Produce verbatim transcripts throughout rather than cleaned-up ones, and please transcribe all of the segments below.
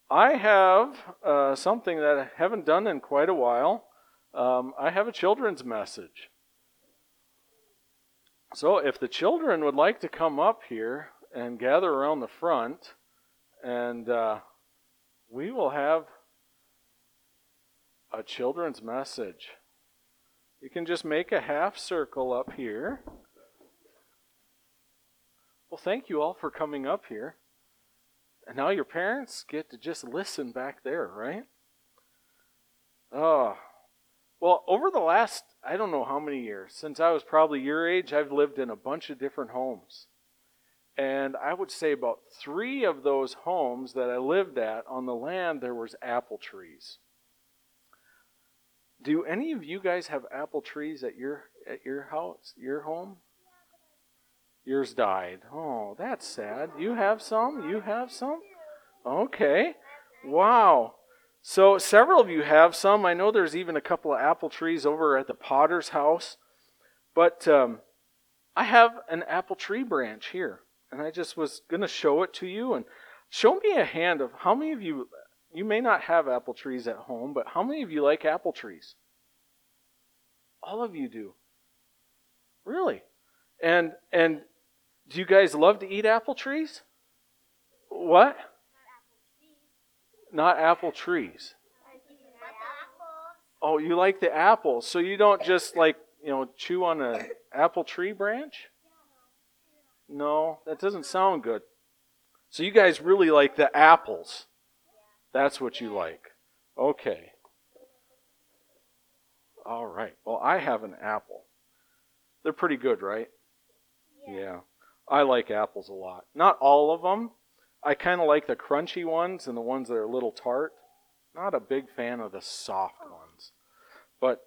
I have uh, something that I haven't done in quite a while. Um, I have a children's message. So if the children would like to come up here and gather around the front, and uh, we will have a children's message. You can just make a half circle up here. Well, thank you all for coming up here. And now your parents get to just listen back there, right? Oh, well, over the last, I don't know how many years, since I was probably your age, I've lived in a bunch of different homes. And I would say about three of those homes that I lived at, on the land, there was apple trees. Do any of you guys have apple trees at your at your house, your home? Yours died. Oh, that's sad. You have some? You have some? Okay. Wow. So several of you have some. I know there's even a couple of apple trees over at the Potter's house. But um, I have an apple tree branch here. And I just was going to show it to you. And show me a hand of how many of you, you may not have apple trees at home, but how many of you like apple trees? All of you do. Really? And and do you guys love to eat apple trees? What? Not apple trees. Oh, you like the apples. So you don't just like, you know, chew on an apple tree branch? No, that doesn't sound good. So you guys really like the apples. That's what you like. Okay. All right. Well, I have an apple. They're pretty good, right? Yeah. yeah. I like apples a lot. Not all of them. I kind of like the crunchy ones and the ones that are a little tart. Not a big fan of the soft ones. But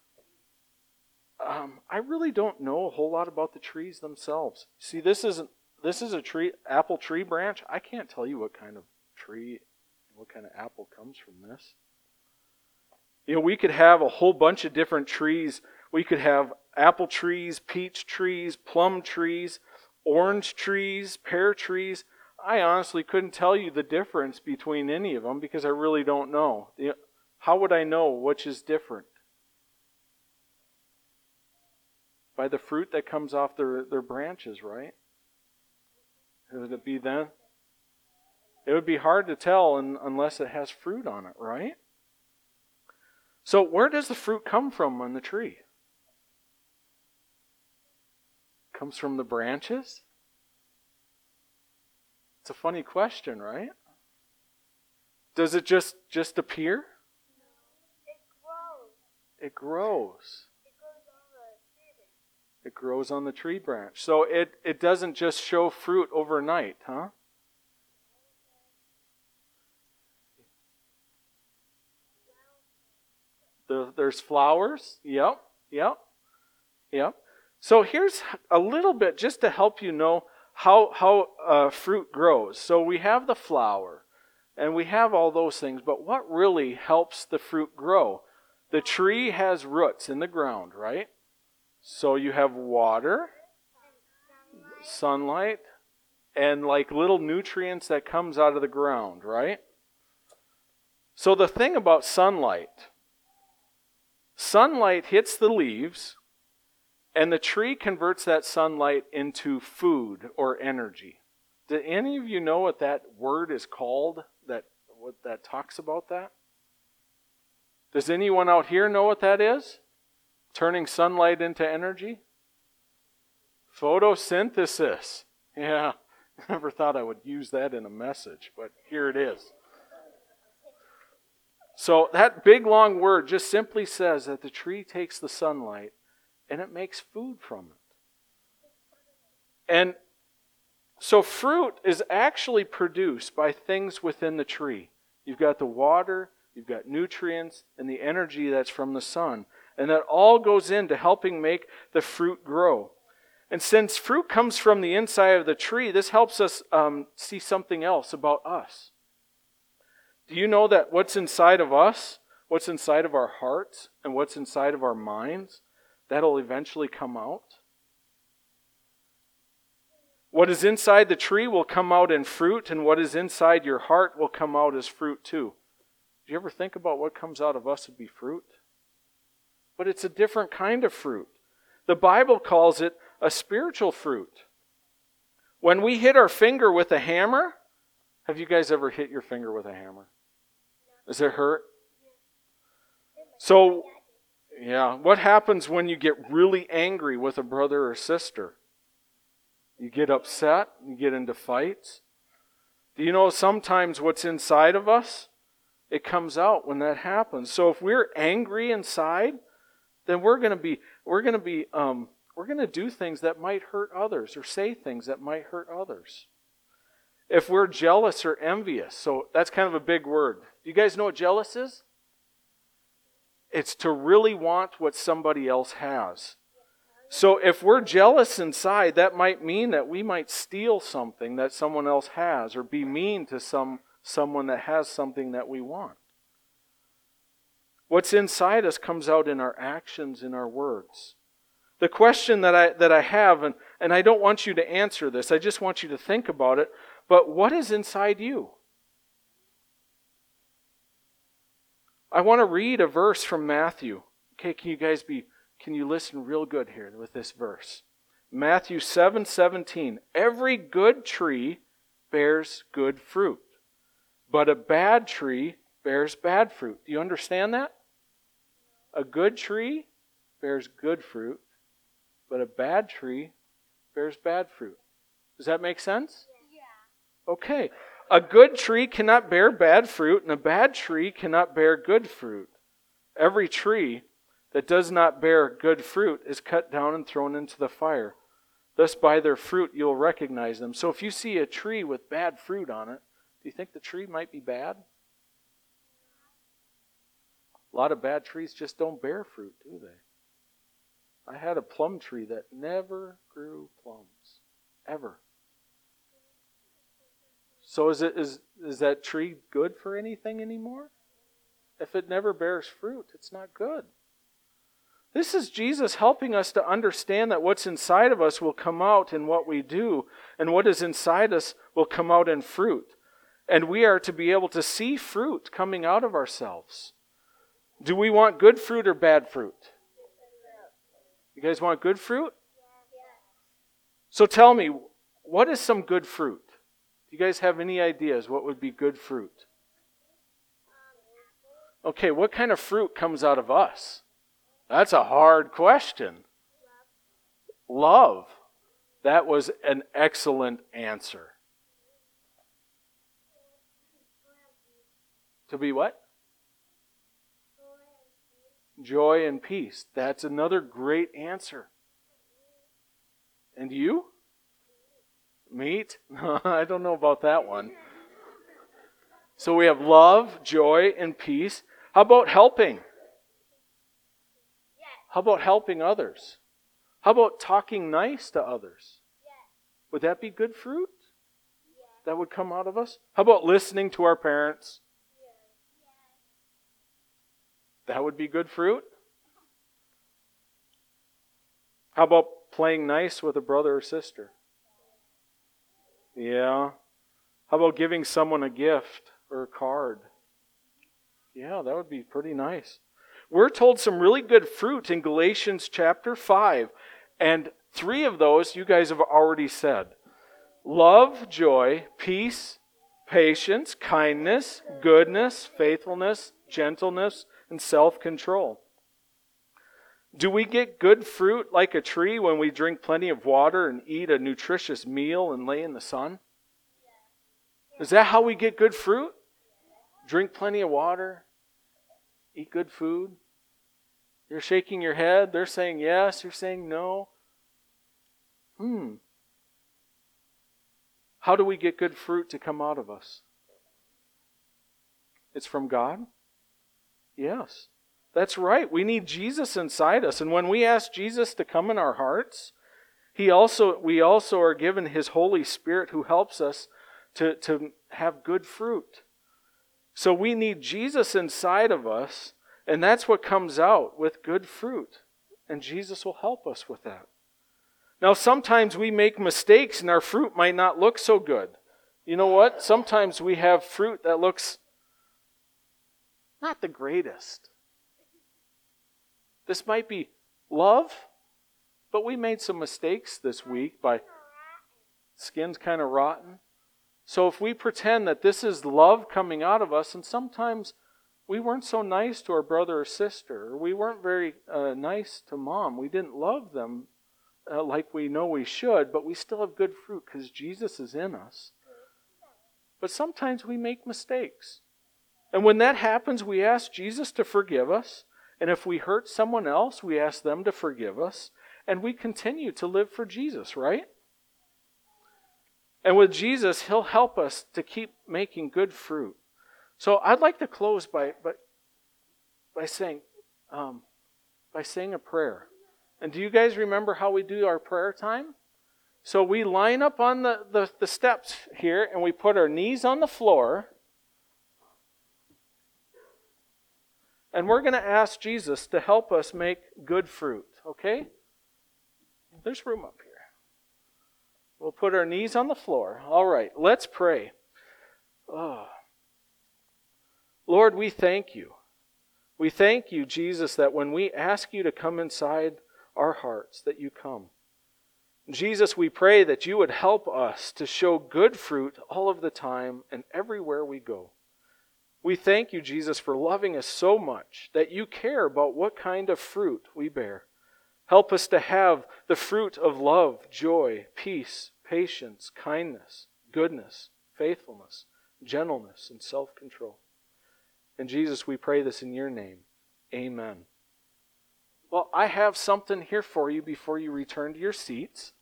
um, I really don't know a whole lot about the trees themselves. See, this isn't this is a tree apple tree branch. I can't tell you what kind of tree, what kind of apple comes from this. You know, we could have a whole bunch of different trees. We could have apple trees, peach trees, plum trees, orange trees, pear trees. I honestly couldn't tell you the difference between any of them because I really don't know. How would I know which is different? By the fruit that comes off their, their branches, right? Would it be then? It would be hard to tell in, unless it has fruit on it, right? So where does the fruit come from on the tree? It comes from the branches? It's a funny question, right? Does it just, just appear? It grows. It grows. It grows on the tree branch. So it, it doesn't just show fruit overnight, huh? There, there's flowers. Yep, yep, yep. So here's a little bit just to help you know how how uh, fruit grows. So we have the flower, and we have all those things, but what really helps the fruit grow? The tree has roots in the ground, right? So you have water, sunlight, and like little nutrients that comes out of the ground, right? So the thing about sunlight, sunlight hits the leaves, and the tree converts that sunlight into food or energy. Do any of you know what that word is called? That what that talks about that? Does anyone out here know what that is? Turning sunlight into energy? Photosynthesis. Yeah, I never thought I would use that in a message, but here it is. So that big long word just simply says that the tree takes the sunlight and it makes food from it. And so fruit is actually produced by things within the tree. You've got the water, you've got nutrients, and the energy that's from the sun. And that all goes into helping make the fruit grow. And since fruit comes from the inside of the tree, this helps us um, see something else about us. Do you know that what's inside of us, what's inside of our hearts, and what's inside of our minds, that'll eventually come out? What is inside the tree will come out in fruit, and what is inside your heart will come out as fruit too. Do you ever think about what comes out of us would be fruit? But it's a different kind of fruit. The Bible calls it a spiritual fruit. When we hit our finger with a hammer, have you guys ever hit your finger with a hammer? Does it hurt? So, yeah, what happens when you get really angry with a brother or sister? You get upset, you get into fights. Do you know sometimes what's inside of us? It comes out when that happens. So if we're angry inside, then we're going to be we're going to be um, we're going to do things that might hurt others, or say things that might hurt others. If we're jealous or envious, so that's kind of a big word. Do you guys know what jealous is? It's to really want what somebody else has. So if we're jealous inside, that might mean that we might steal something that someone else has, or be mean to some someone that has something that we want. What's inside us comes out in our actions, in our words. The question that I that I have, and, and I don't want you to answer this, I just want you to think about it, but what is inside you? I want to read a verse from Matthew. Okay, can you guys be Can you listen real good here with this verse? Matthew seven seventeen. Every good tree bears good fruit, but a bad tree bears bad fruit. Do you understand that? A good tree bears good fruit, but a bad tree bears bad fruit. Does that make sense? Yeah. Okay. A good tree cannot bear bad fruit, and a bad tree cannot bear good fruit. Every tree that does not bear good fruit is cut down and thrown into the fire. Thus by their fruit you'll recognize them. So if you see a tree with bad fruit on it, do you think the tree might be bad? A lot of bad trees just don't bear fruit, do they? I had a plum tree that never grew plums. Ever. So is it is is that tree good for anything anymore? If it never bears fruit, it's not good. This is Jesus helping us to understand that what's inside of us will come out in what we do, and what is inside us will come out in fruit. And we are to be able to see fruit coming out of ourselves. Do we want good fruit or bad fruit? You guys want good fruit? So tell me, what is some good fruit? Do you guys have any ideas what would be good fruit? Okay, what kind of fruit comes out of us? That's a hard question. Love. That was an excellent answer. To be what? Joy and peace. That's another great answer. And you? Meat? I don't know about that one. So we have love, joy, and peace. How about helping? How about helping others? How about talking nice to others? Would that be good fruit that would come out of us? How about listening to our parents? That would be good fruit. How about playing nice with a brother or sister? Yeah. How about giving someone a gift or a card? Yeah, that would be pretty nice. We're told some really good fruit in Galatians chapter five, and three of those you guys have already said. Love, joy, peace, patience, kindness, goodness, faithfulness, gentleness, and self-control. Do we get good fruit like a tree when we drink plenty of water and eat a nutritious meal and lay in the sun? Is that how we get good fruit? Drink plenty of water, eat good food? You're shaking your head. They're saying yes. You're saying no. Hmm. How do we get good fruit to come out of us? It's from God? Yes. That's right. We need Jesus inside us. And when we ask Jesus to come in our hearts, He also we also are given His Holy Spirit who helps us to, to have good fruit. So we need Jesus inside of us, and that's what comes out with good fruit. And Jesus will help us with that. Now, sometimes we make mistakes and our fruit might not look so good. You know what? Sometimes we have fruit that looks not the greatest. This might be love, but we made some mistakes this week by skin's kind of rotten. So if we pretend that this is love coming out of us, and sometimes we weren't so nice to our brother or sister, or we weren't very uh, nice to mom, we didn't love them uh, like we know we should, but we still have good fruit because Jesus is in us. But sometimes we make mistakes. And when that happens, we ask Jesus to forgive us. And if we hurt someone else, we ask them to forgive us. And we continue to live for Jesus, right? And with Jesus, He'll help us to keep making good fruit. So I'd like to close by by, by saying um, by saying a prayer. And do you guys remember how we do our prayer time? So we line up on the, the, the steps here and we put our knees on the floor. And we're going to ask Jesus to help us make good fruit, okay? There's room up here. We'll put our knees on the floor. All right, let's pray. Oh. Lord, we thank you. We thank you, Jesus, that when we ask you to come inside our hearts, that you come. Jesus, we pray that you would help us to show good fruit all of the time and everywhere we go. We thank you, Jesus, for loving us so much that you care about what kind of fruit we bear. Help us to have the fruit of love, joy, peace, patience, kindness, goodness, faithfulness, gentleness, and self-control. And Jesus, we pray this in your name. Amen. Well, I have something here for you before you return to your seats.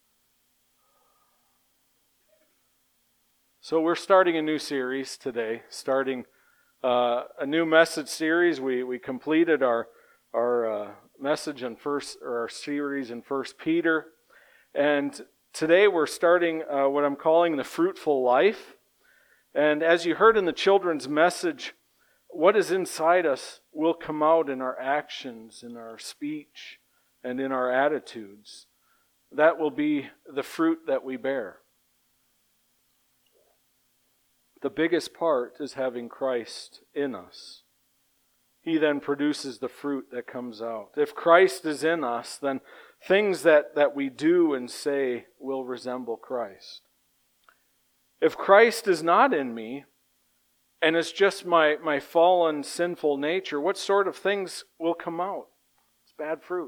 So we're starting a new series today, starting uh, a new message series. We we completed our our uh, message in first or our series in First Peter, and today we're starting uh, what I'm calling the fruitful life. And as you heard in the children's message, what is inside us will come out in our actions, in our speech, and in our attitudes. That will be the fruit that we bear. The biggest part is having Christ in us. He then produces the fruit that comes out. If Christ is in us, then things that, that we do and say will resemble Christ. If Christ is not in me, and it's just my, my fallen, sinful nature, what sort of things will come out? It's bad fruit.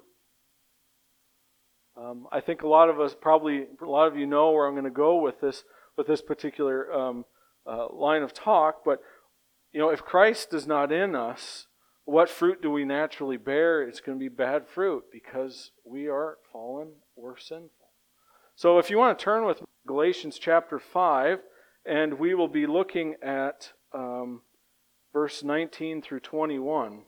Um, I think a lot of us, probably a lot of you know where I'm going to go with this, with this particular um, uh, line of talk. But you know, if Christ is not in us, what fruit do we naturally bear? It's going to be bad fruit because we are fallen or sinful. So if you want to turn with Galatians chapter five, and we will be looking at um, verse nineteen through twenty-one.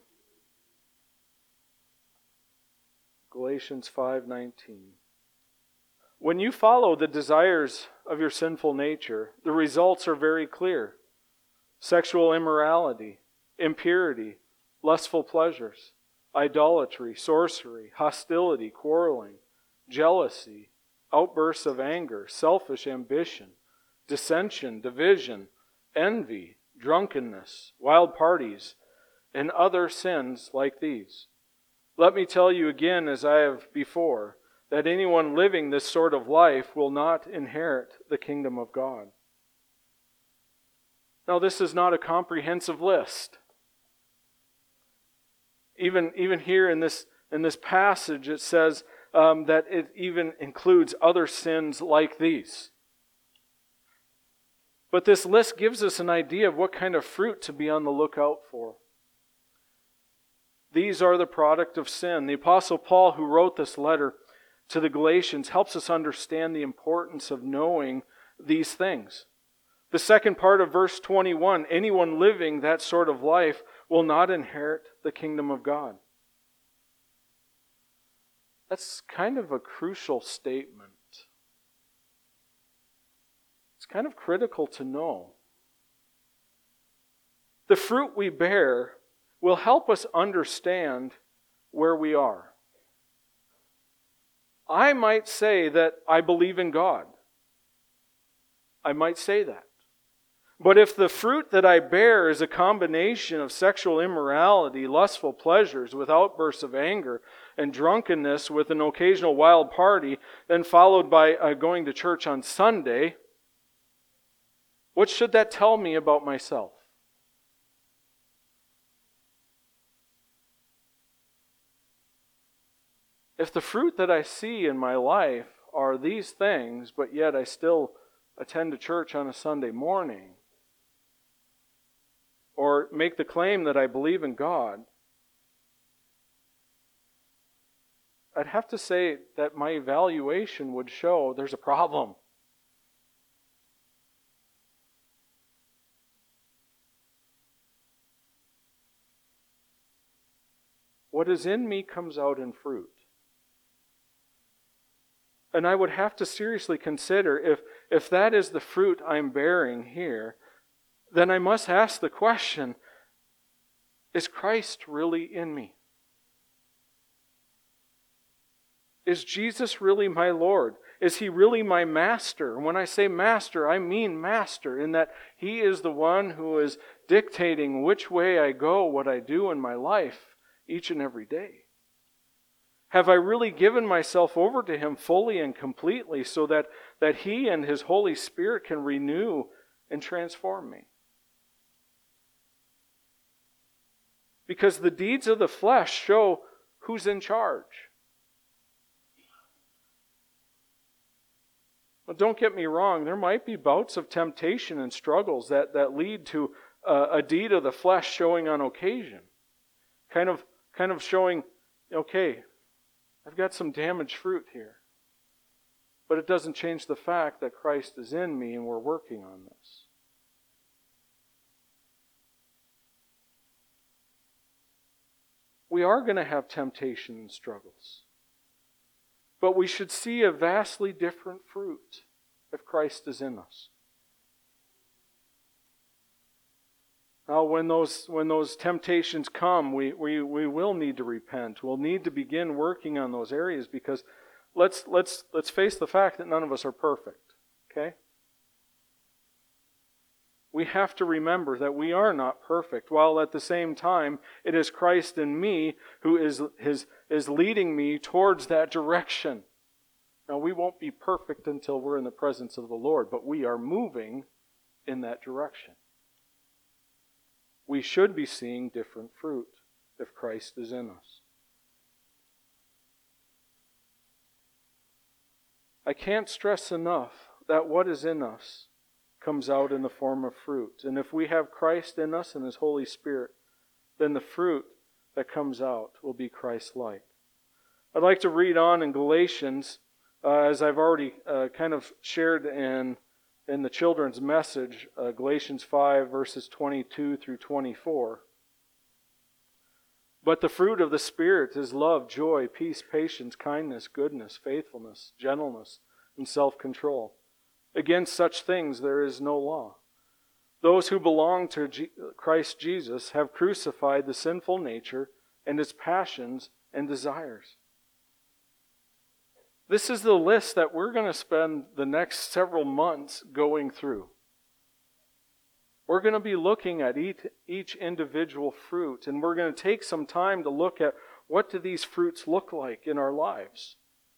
Galatians five nineteen. When you follow the desires of your sinful nature, the results are very clear. Sexual immorality, impurity, lustful pleasures, idolatry, sorcery, hostility, quarreling, jealousy, outbursts of anger, selfish ambition, dissension, division, envy, drunkenness, wild parties, and other sins like these. Let me tell you again, as I have before, that anyone living this sort of life will not inherit the kingdom of God. Now, this is not a comprehensive list. Even, even here in this, in this passage, it says um, that it even includes other sins like these. But this list gives us an idea of what kind of fruit to be on the lookout for. These are the product of sin. The Apostle Paul, who wrote this letter to the Galatians, helps us understand the importance of knowing these things. The second part of verse twenty-one, anyone living that sort of life will not inherit the kingdom of God. That's kind of a crucial statement. It's kind of critical to know. The fruit we bear will help us understand where we are. I might say that I believe in God. I might say that. But if the fruit that I bear is a combination of sexual immorality, lustful pleasures with outbursts of anger, and drunkenness with an occasional wild party, then followed by uh, going to church on Sunday, what should that tell me about myself? If the fruit that I see in my life are these things, but yet I still attend a church on a Sunday morning, or make the claim that I believe in God, I'd have to say that my evaluation would show there's a problem. What is in me comes out in fruit. And I would have to seriously consider if, if that is the fruit I'm bearing here, then I must ask the question, is Christ really in me? Is Jesus really my Lord? Is He really my master? And when I say master, I mean master, in that He is the one who is dictating which way I go, what I do in my life each and every day. Have I really given myself over to Him fully and completely so that, that He and His Holy Spirit can renew and transform me? Because the deeds of the flesh show who's in charge. Well, don't get me wrong, there might be bouts of temptation and struggles that, that lead to uh, a deed of the flesh showing on occasion. Kind of, kind of showing, okay, I've got some damaged fruit here. But it doesn't change the fact that Christ is in me and we're working on this. We are going to have temptation and struggles. But we should see a vastly different fruit if Christ is in us. Now, when those when those temptations come, we, we, we will need to repent. We'll need to begin working on those areas because let's let's let's face the fact that none of us are perfect. Okay? We have to remember that we are not perfect, while at the same time it is Christ in me who is, is, is leading me towards that direction. Now, we won't be perfect until we're in the presence of the Lord, but we are moving in that direction. We should be seeing different fruit if Christ is in us. I can't stress enough that what is in us comes out in the form of fruit. And if we have Christ in us and His Holy Spirit, then the fruit that comes out will be Christ-like. I'd like to read on in Galatians, uh, as I've already uh, kind of shared in, in the children's message, uh, Galatians five, verses twenty-two through twenty-four. But the fruit of the Spirit is love, joy, peace, patience, kindness, goodness, faithfulness, gentleness, and self-control. Against such things there is no law. Those who belong to G- Christ Jesus have crucified the sinful nature and its passions and desires. This is the list that we're going to spend the next several months going through. We're going to be looking at each, each individual fruit, and we're going to take some time to look at what do these fruits look like in our lives.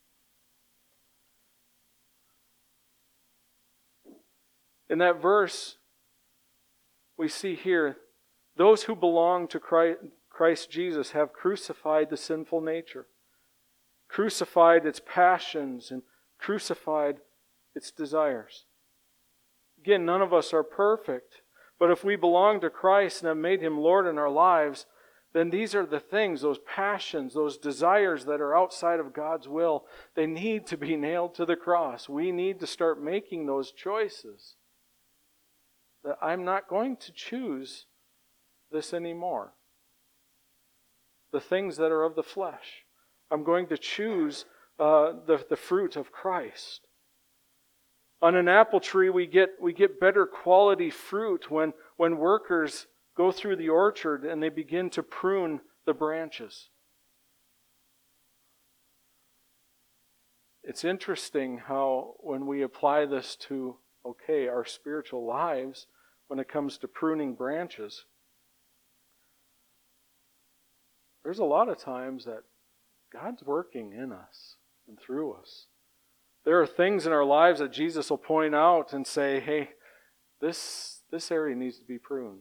In that verse, we see here, those who belong to Christ, Christ Jesus have crucified the sinful nature, crucified its passions, and crucified its desires. Again, none of us are perfect, but if we belong to Christ and have made Him Lord in our lives, then these are the things, those passions, those desires that are outside of God's will, they need to be nailed to the cross. We need to start making those choices. That I'm not going to choose this anymore. The things that are of the flesh. I'm going to choose uh, the, the fruit of Christ. On an apple tree, we get we get better quality fruit when, when workers go through the orchard and they begin to prune the branches. it's interesting how when we apply this to, okay, our spiritual lives, when it comes to pruning branches, there's a lot of times that God's working in us and through us. There are things in our lives that Jesus will point out and say, hey, this, this area needs to be pruned.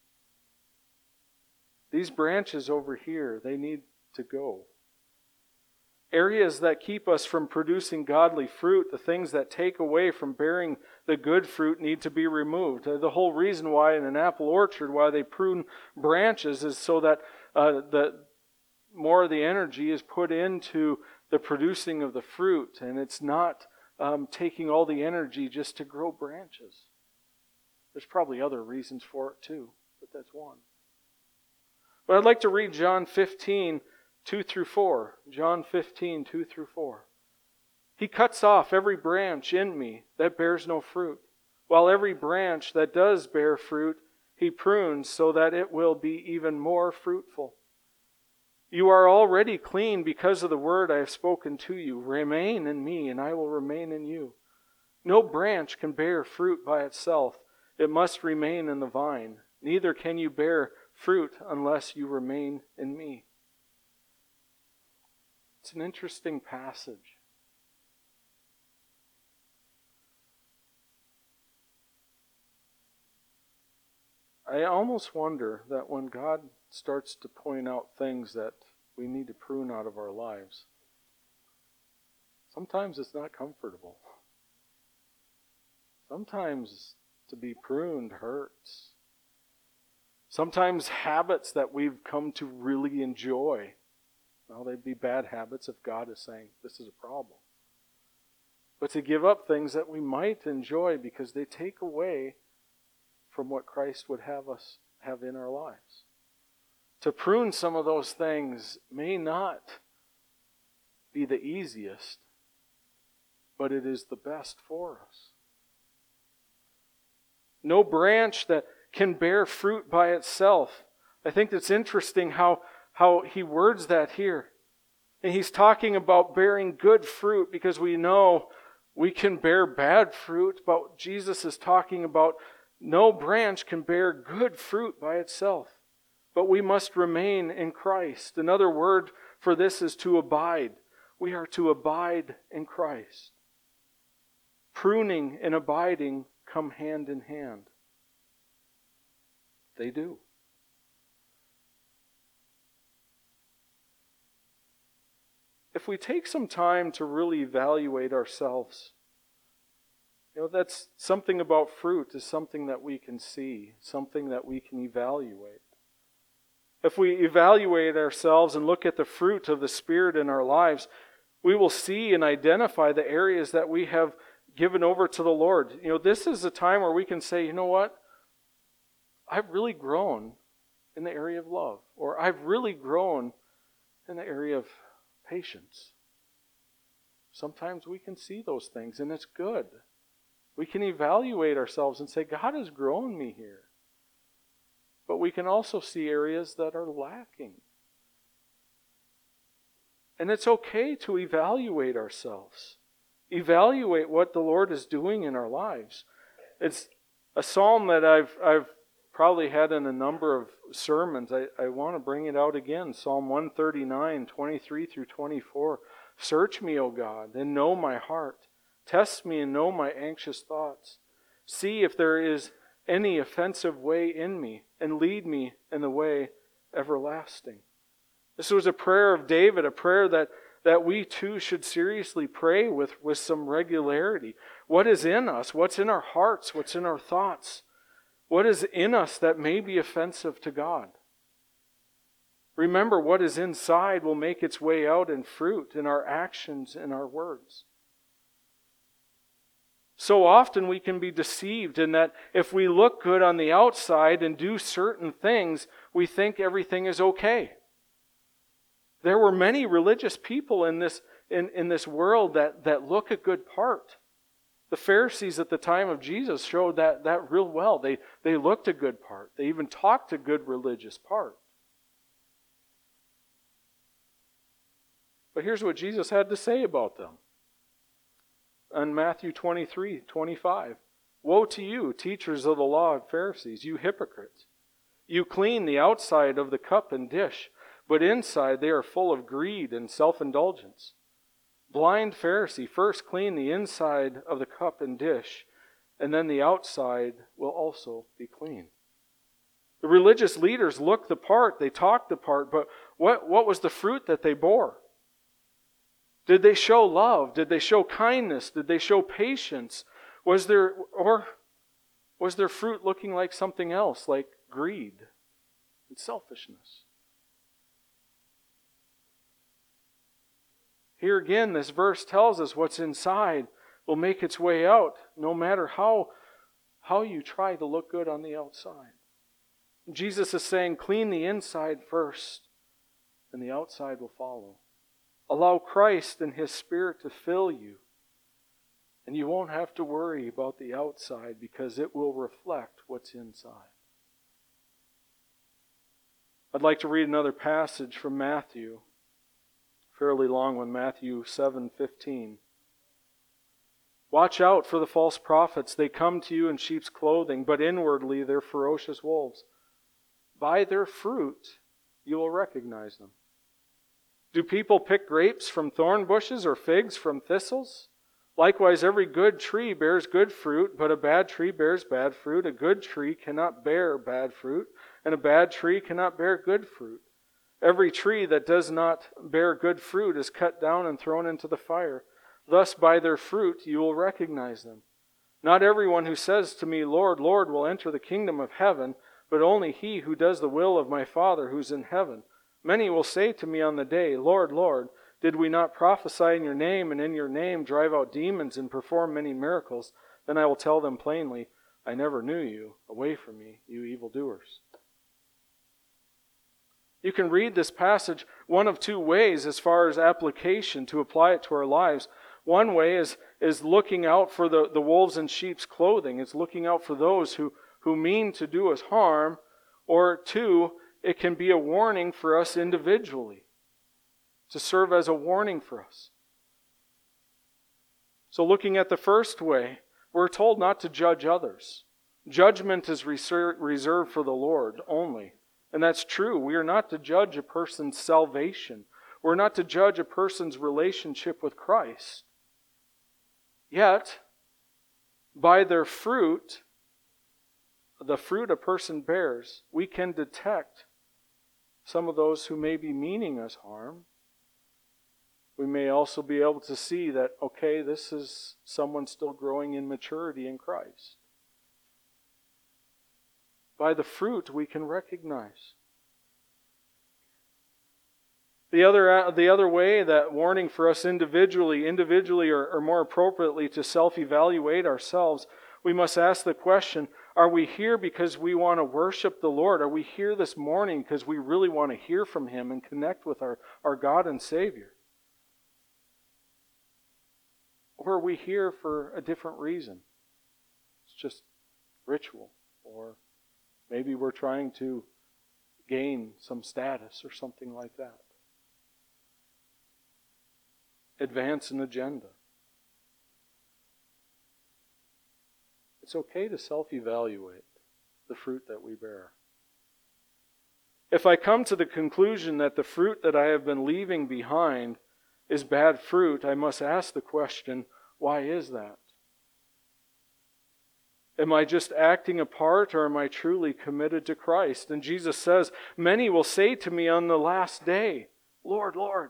These branches over here, they need to go. Areas that keep us from producing godly fruit, the things that take away from bearing the good fruit, need to be removed. The whole reason why in an apple orchard, why they prune branches, is so that uh, the more of the energy is put into the producing of the fruit, and it's not um, taking all the energy just to grow branches. There's probably other reasons for it too, but that's one. But I'd like to read John fifteen, two through four. John fifteen, two through four. He cuts off every branch in me that bears no fruit, while every branch that does bear fruit, he prunes so that it will be even more fruitful. You are already clean because of the word I have spoken to you. Remain in me, and I will remain in you. No branch can bear fruit by itself. It must remain in the vine. Neither can you bear fruit unless you remain in me. It's an interesting passage. I almost wonder that when God starts to point out things that we need to prune out of our lives, sometimes it's not comfortable. Sometimes to be pruned hurts. Sometimes habits that we've come to really enjoy, well, they'd be bad habits if God is saying this is a problem. But to give up things that we might enjoy because they take away from what Christ would have us have in our lives. To prune some of those things may not be the easiest, but it is the best for us. No branch that can bear fruit by itself. I think it's interesting how, how he words that here. And he's talking about bearing good fruit because we know we can bear bad fruit, but Jesus is talking about no branch can bear good fruit by itself, but we must remain in Christ. Another word for this is to abide. We are to abide in Christ. Pruning and abiding come hand in hand. They do. If we take some time to really evaluate ourselves, you know, that's something about fruit is something that we can see, something that we can evaluate. If we evaluate ourselves and look at the fruit of the Spirit in our lives, we will see and identify the areas that we have given over to the Lord. You know, this is a time where we can say, you know what? I've really grown in the area of love, or I've really grown in the area of patience. Sometimes we can see those things, and it's good. We can evaluate ourselves and say, God has grown me here. But we can also see areas that are lacking. And it's okay to evaluate ourselves. Evaluate what the Lord is doing in our lives. It's a psalm that I've I've probably had in a number of sermons. I, I want to bring it out again. Psalm one thirty-nine, twenty-three through twenty-four. Search me, O God, and know my heart. Test me and know my anxious thoughts. See if there is any offensive way in me, and lead me in the way everlasting. This was a prayer of David, a prayer that, that we too should seriously pray with, with some regularity. What is in us? What's in our hearts? What's in our thoughts? What is in us that may be offensive to God? Remember, what is inside will make its way out in fruit, in our actions, in our words. So often we can be deceived in that if we look good on the outside and do certain things, we think everything is okay. There were many religious people in this, in, in this world that, that look a good part. The Pharisees at the time of Jesus showed that, that real well. They, they looked a good part. They even talked a good religious part. But here's what Jesus had to say about them. in Matthew twenty-three, twenty-five. Woe to you, teachers of the law and Pharisees, you hypocrites! You clean the outside of the cup and dish, but inside they are full of greed and self-indulgence. Blind Pharisee, first clean the inside of the cup and dish, and then the outside will also be clean. The religious leaders looked the part, they talked the part, but what, what was the fruit that they bore? Did they show love? Did they show kindness? Did they show patience? Was there, or was their fruit looking like something else, like greed and selfishness? Here again, this verse tells us what's inside will make its way out, no matter how, how you try to look good on the outside. Jesus is saying, clean the inside first, and the outside will follow. Allow Christ and His Spirit to fill you, and you won't have to worry about the outside because it will reflect what's inside. I'd like to read another passage from Matthew, fairly long one, Matthew seven fifteen. Watch out for the false prophets. They come to you in sheep's clothing, but inwardly they're ferocious wolves. By their fruit you will recognize them. Do people pick grapes from thorn bushes or figs from thistles? Likewise, every good tree bears good fruit, but a bad tree bears bad fruit. A good tree cannot bear bad fruit, and a bad tree cannot bear good fruit. Every tree that does not bear good fruit is cut down and thrown into the fire. Thus, by their fruit you will recognize them. Not everyone who says to me, Lord, Lord, will enter the kingdom of heaven, but only he who does the will of my Father who's in heaven. Many will say to me on the day, Lord, Lord, did we not prophesy in your name, and in your name drive out demons and perform many miracles? Then I will tell them plainly, I never knew you. Away from me, you evildoers. You can read this passage one of two ways as far as application to apply it to our lives. One way is, is looking out for the, the wolves in sheep's clothing. It's looking out for those who, who mean to do us harm. Or two, it can be a warning for us individually, to serve as a warning for us. So looking at the first way, we're told not to judge others. Judgment is reserved for the Lord only. And that's true. We are not to judge a person's salvation. We're not to judge a person's relationship with Christ. Yet, by their fruit, the fruit a person bears, we can detect some of those who may be meaning us harm. We may also be able to see that, okay, this is someone still growing in maturity in Christ. By the fruit we can recognize. The other, the other way, that warning for us individually, individually or, or more appropriately to self-evaluate ourselves, we must ask the question, are we here because we want to worship the Lord? Are we here this morning because we really want to hear from Him and connect with our, our God and Savior? Or are we here for a different reason? It's just ritual, or maybe we're trying to gain some status or something like that. Advance an agenda. It's okay to self-evaluate the fruit that we bear. If I come to the conclusion that the fruit that I have been leaving behind is bad fruit, I must ask the question, why is that? Am I just acting a part, or am I truly committed to Christ? And Jesus says, many will say to me on the last day, Lord, Lord.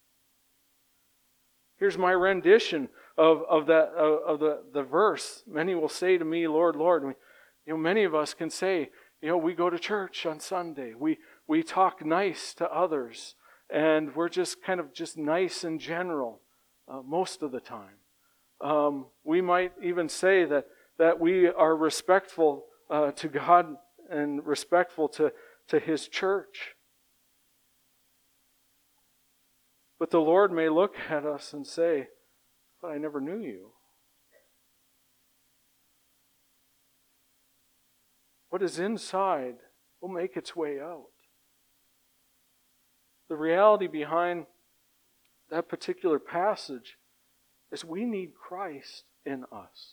Here's my rendition of, of that of, of the, the verse. Many will say to me, Lord, Lord. We, you know, many of us can say, you know, we go to church on Sunday. We we talk nice to others, and we're just kind of just nice in general uh, most of the time. Um, we might even say that that we are respectful uh, to God and respectful to, to His church. But the Lord may look at us and say, but I never knew you. What is inside will make its way out. The reality behind that particular passage is we need Christ in us.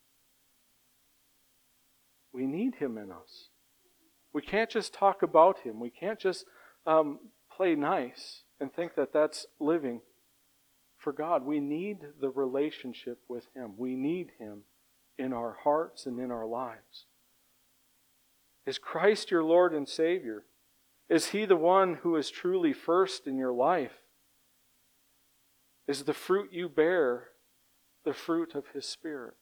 We need Him in us. We can't just talk about Him. We can't just um, play nice and think that that's living for God. We need the relationship with Him. We need Him in our hearts and in our lives. Is Christ your Lord and Savior? Is He the one who is truly first in your life? Is the fruit you bear the fruit of His Spirit?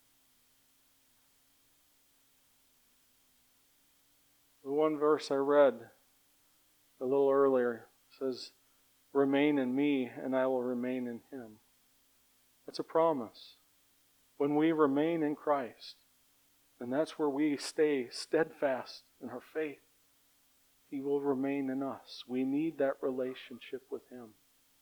The one verse I read a little earlier says, "Remain in me, and I will remain in Him." That's a promise. When we remain in Christ, and that's where we stay steadfast in our faith, He will remain in us. We need that relationship with Him.